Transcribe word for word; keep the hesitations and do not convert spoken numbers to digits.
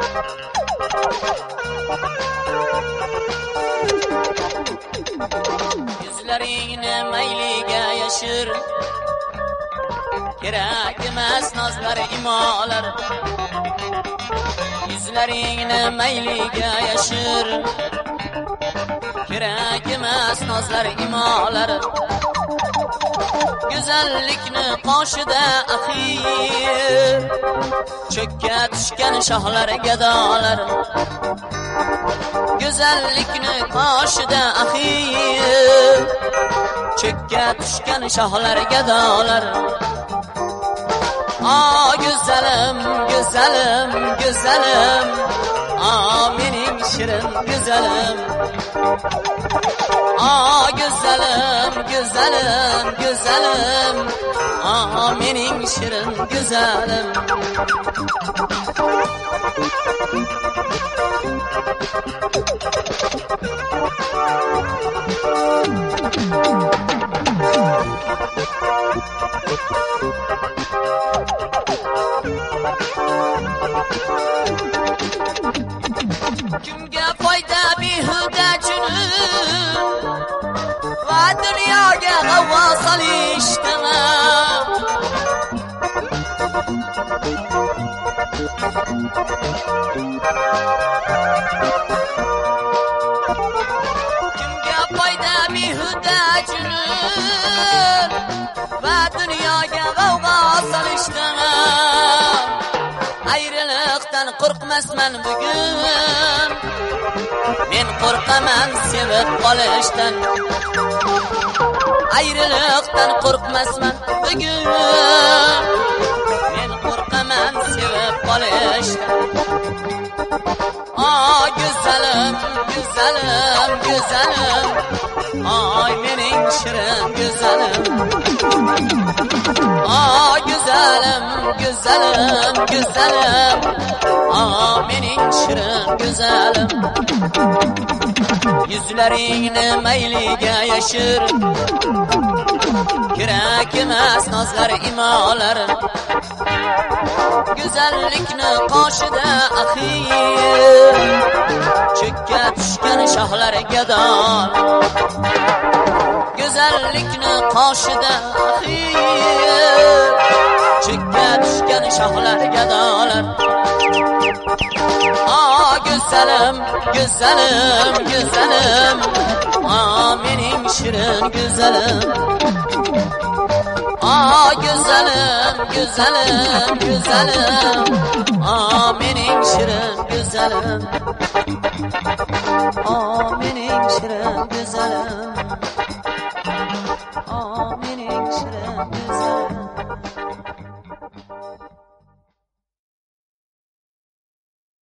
Yuzlaringni mayliga yashir, kerak emas nozlar imolar. Yuzlaringni mayliga yashir, kerak emas nozlar imolar. Go'zallikni qoshida axir, cho'kka tushgan shohlar gadolar. Go'zallikni qoshida axir, cho'kka tushgan shohlar gadolar. Ah güzelim, güzelim, güzelim, ah benim şirin güzelim. Ah güzelim, güzelim, güzelim, ah benim şirin güzelim. Kimga foyda behuda junun va dunyoga g'avg'o solishdimi? Kimga foyda behuda junun va dunyoga g'avg'o solishdimi? Ayriliqdan qo'rqmasman bugun, men qo'rqaman sevib qolishdan. Ayriliqdan qo'rqmasman bugun, men qo'rqaman sevib qolishdan. Ah güzelim, güzelim, güzelim, ay mening shirin güzelim. Ah güzelim, güzelim, güzelim, ah mening shirin güzelim. Yuzlaringni mayliga yashir, kerak emas nozlar imolar. Go'zallikni qoshida axir, cho'kka tushgan shohlar gadol. Go'zallikni qoshida axir, cho'kka tushgan shohlar gadolar. Ah güzelim, güzelim, güzelim, ah mening shirin güzelim. Ah güzelim, güzelim, güzelim, ah mening shirin güzelim. Ah mening shirin güzelim.